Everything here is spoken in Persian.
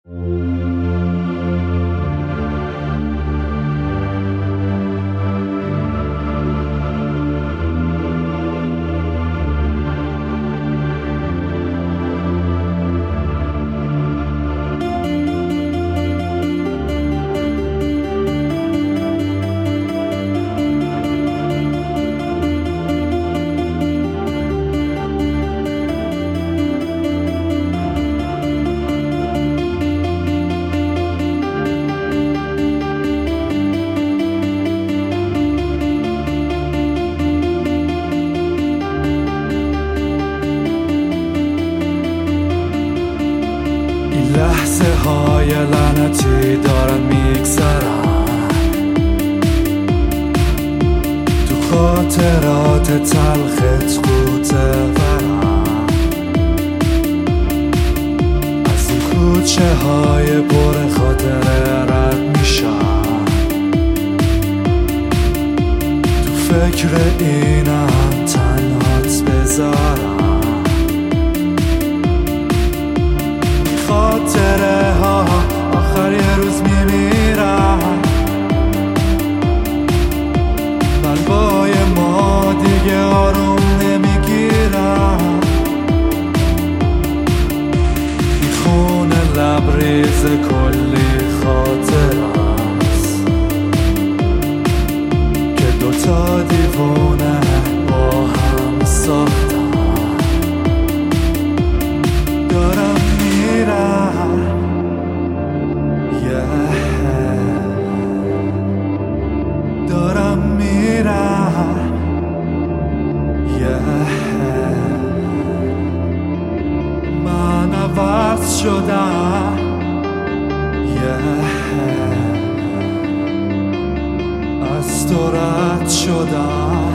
لحظه های لعنتی دارن میگذرن تو خاطرات تلخت قوطه ورم از این کوچه های پر خاطره رد میشم تو فکر اینم تنهات بذارم خاطره ها آخر یه روز میمیرن قلبای ما دیگه آروم نمیگیرن میخونه لبریز کلی خاطره است که دوتا دیوونه با هم ساختن دارم دارم میرم من عوض شدم از تو رد شدم